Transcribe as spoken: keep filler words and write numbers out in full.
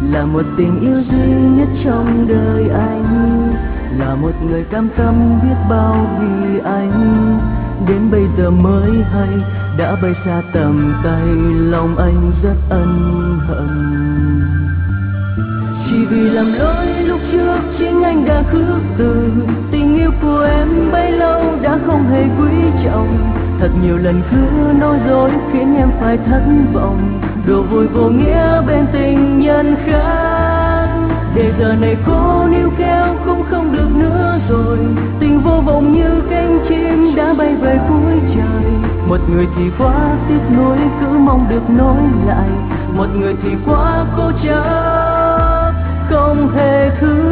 là một tình yêu duy nhất trong đời anh, là một người cam tâm biết bao vì anh. Đến bây giờ mới hay đã bay xa tầm tay, lòng anh rất ân hận. Chỉ vì làm lỗi lúc trước chính anh đã khước từ, tình yêu của em bấy lâu đã không hề quý trọng. Thật nhiều lần cứ nói dối khiến em phải thất vọng, đùa vui vô nghĩa bên tình nhân khác. Để giờ này cô níu kéo cũng không được nữa rồi, tình vô vọng như cánh chim đã bay về cuối trời. Một người thì quá tiếc nuối cứ mong được nối lại, một người thì quá cố chấp không hề thứ